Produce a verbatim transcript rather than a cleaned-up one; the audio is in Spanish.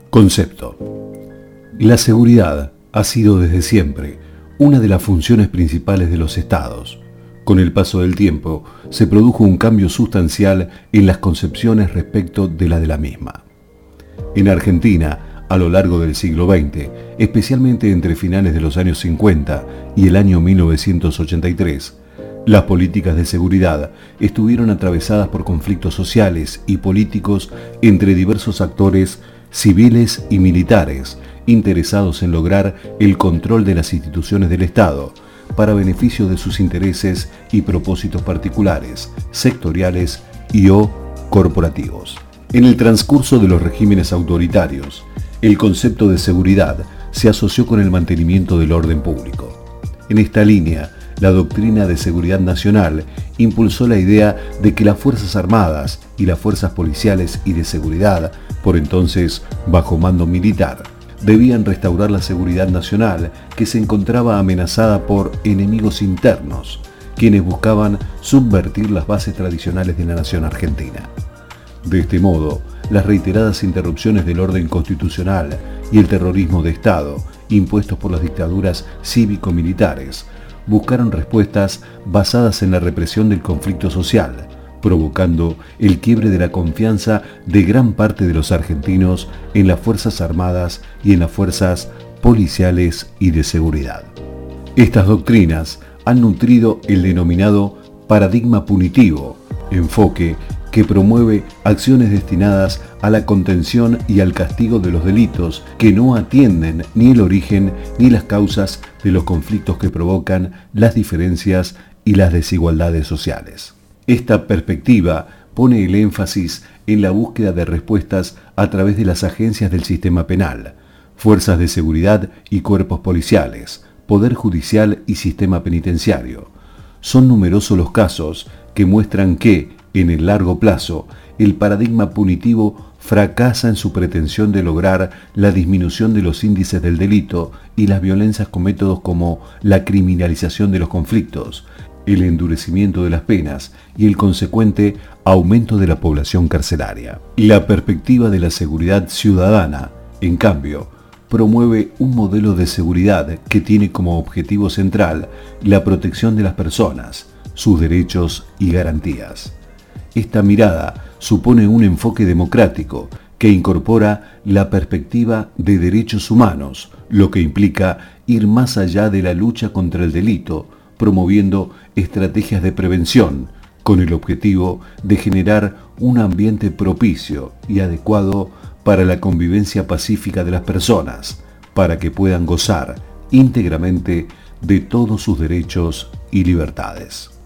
Concepto. La seguridad ha sido desde siempre una de las funciones principales de los estados. Con el paso del tiempo, se produjo un cambio sustancial en las concepciones respecto de la de la misma. En Argentina, a lo largo del siglo veinte, especialmente entre finales de los años cincuenta y el año mil novecientos ochenta y tres, las políticas de seguridad estuvieron atravesadas por conflictos sociales y políticos entre diversos actores civiles y militares, interesados en lograr el control de las instituciones del Estado para beneficio de sus intereses y propósitos particulares, sectoriales y o corporativos. En el transcurso de los regímenes autoritarios, el concepto de seguridad se asoció con el mantenimiento del orden público. En esta línea, la doctrina de seguridad nacional impulsó la idea de que las Fuerzas Armadas y las fuerzas policiales y de seguridad, por entonces bajo mando militar, debían restaurar la seguridad nacional que se encontraba amenazada por enemigos internos, quienes buscaban subvertir las bases tradicionales de la nación argentina. De este modo, las reiteradas interrupciones del orden constitucional y el terrorismo de Estado, impuestos por las dictaduras cívico-militares, buscaron respuestas basadas en la represión del conflicto social, provocando el quiebre de la confianza de gran parte de los argentinos en las Fuerzas Armadas y en las fuerzas policiales y de seguridad. Estas doctrinas han nutrido el denominado paradigma punitivo, enfoque que promueve acciones destinadas a la contención y al castigo de los delitos que no atienden ni el origen ni las causas de los conflictos que provocan las diferencias y las desigualdades sociales. Esta perspectiva pone el énfasis en la búsqueda de respuestas a través de las agencias del sistema penal, fuerzas de seguridad y cuerpos policiales, poder judicial y sistema penitenciario. Son numerosos los casos que muestran que, en el largo plazo, el paradigma punitivo fracasa en su pretensión de lograr la disminución de los índices del delito y las violencias con métodos como la criminalización de los conflictos, el endurecimiento de las penas y el consecuente aumento de la población carcelaria. La perspectiva de la seguridad ciudadana, en cambio, promueve un modelo de seguridad que tiene como objetivo central la protección de las personas, sus derechos y garantías. Esta mirada supone un enfoque democrático que incorpora la perspectiva de derechos humanos, lo que implica ir más allá de la lucha contra el delito, promoviendo estrategias de prevención, con el objetivo de generar un ambiente propicio y adecuado para la convivencia pacífica de las personas, para que puedan gozar íntegramente de todos sus derechos y libertades.